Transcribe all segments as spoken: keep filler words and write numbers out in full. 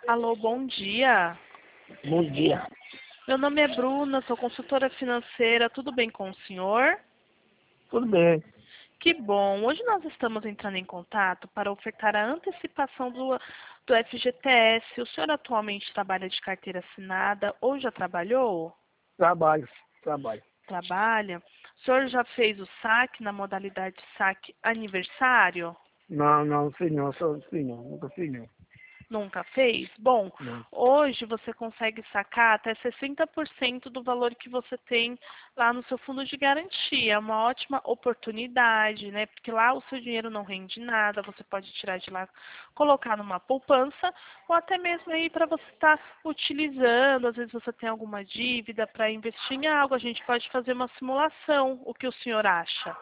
Alô, bom dia. Bom dia. Meu nome é Bruna, sou consultora financeira. Tudo bem com o senhor? Tudo bem. Que bom. Hoje nós estamos entrando em contato para ofertar a antecipação do, do F G T S. O senhor atualmente trabalha de carteira assinada ou já trabalhou? Trabalho, trabalho. Trabalha. O senhor já fez o saque na modalidade saque aniversário? Não, não, fiz não, só fiz não, nunca fiz não. Nunca fez? Bom, Não. hoje você consegue sacar até sessenta por cento do valor que você tem lá no seu fundo de garantia. É uma ótima oportunidade, né? Porque lá o seu dinheiro não rende nada, você pode tirar de lá, colocar numa poupança, ou até mesmo aí para você estar utilizando. Às vezes você tem alguma dívida para investir em algo, a gente pode fazer uma simulação. O que o senhor acha?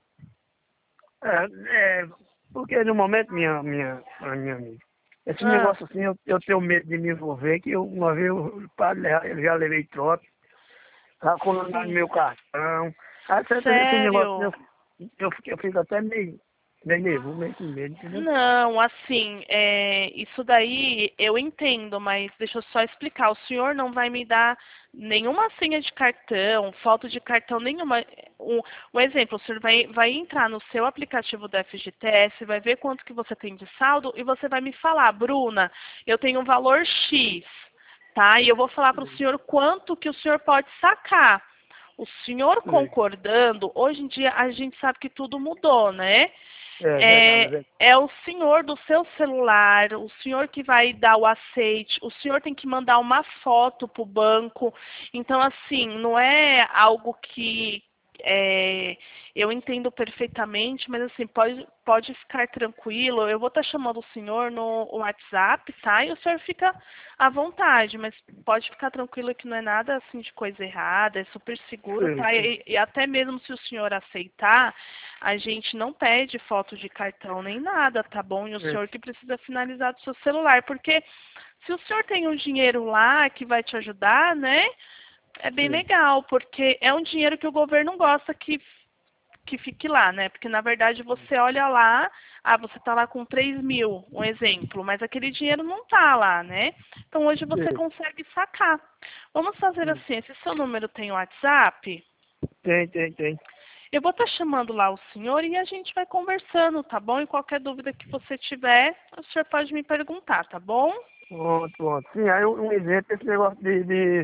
É, é, porque no momento, minha, minha, a minha amiga, esse Ah, negócio assim, eu, eu tenho medo de me envolver, que eu, uma vez eu, padre, eu já levei trote, tá colando no sim. meu cartão. Aí sempre esse negócio, Sério? eu, eu, fico- eu fico até meio, meio nervoso, meio com medo, entendeu? Não, assim, é, isso daí eu entendo, mas deixa eu só explicar. O senhor não vai me dar nenhuma senha de cartão, foto de cartão nenhuma. Um, um exemplo, o senhor vai, vai entrar no seu aplicativo da F G T S, vai ver quanto que você tem de saldo e você vai me falar, Bruna, eu tenho um valor X, tá? E eu vou falar para o senhor quanto que o senhor pode sacar. O senhor Sim. concordando, hoje em dia a gente sabe que tudo mudou, né? É verdade, é É, verdade. é o senhor do seu celular, o senhor que vai dar o aceite, o senhor tem que mandar uma foto para o banco. Então, assim, não é algo que é, eu entendo perfeitamente, mas assim, pode, pode ficar tranquilo. Eu vou estar chamando o senhor no WhatsApp, tá? E o senhor fica à vontade, mas pode ficar tranquilo que não é nada assim de coisa errada, é super seguro, Sim, tá? sim. E, e até mesmo se o senhor aceitar, a gente não pede foto de cartão nem nada, tá bom? E o Sim, senhor que precisa finalizar do seu celular, porque se o senhor tem um dinheiro lá que vai te ajudar, né? É bem sim. legal, porque é um dinheiro que o governo gosta que, que fique lá, né? Porque na verdade você olha lá, ah, você está lá com três mil, um exemplo, mas aquele dinheiro não está lá, né? Então hoje você Sim, consegue sacar. Vamos fazer sim. assim, esse seu número tem WhatsApp? Tem, tem, tem. Eu vou estar chamando lá o senhor e a gente vai conversando, tá bom? E qualquer dúvida que você tiver, o senhor pode me perguntar, tá bom? Pronto, pronto. Sim, aí um um exemplo, esse negócio de, de,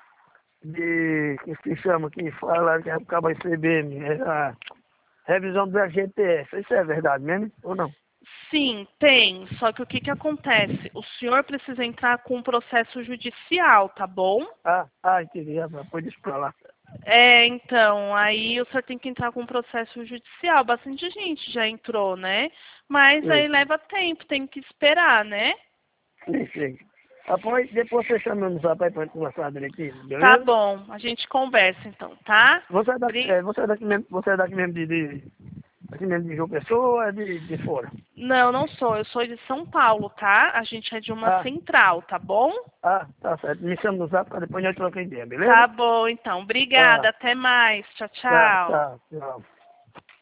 de que se chama, que fala que acaba recebendo, é a revisão do F G T S. Isso é verdade mesmo? Ou não? Sim, tem. Só que o que, que acontece? O senhor precisa entrar com um processo judicial, tá bom? Ah, ah, entendi. Ah, pôs isso pra lá. É, então, aí o senhor tem que entrar com um processo judicial. Bastante gente já entrou, né? Mas Sim, aí leva tempo, tem que esperar, né? sim, sim. Após, depois você chama no zap aí pra gente conversar direitinho, Tá beleza? bom, a gente conversa então, tá? Você é daqui, Bri- é, você é daqui mesmo, você é daqui mesmo de, de, daqui mesmo de João Pessoa ou é de, de fora? Não, não sou. Eu sou de São Paulo, tá? A gente é de uma Ah, central, tá bom? ah, tá certo. Me chama no zap pra depois nós trocar ideia, beleza? Tá bom, então. Obrigada. Tá, Até mais. Tchau, tá, tchau. tá, tchau.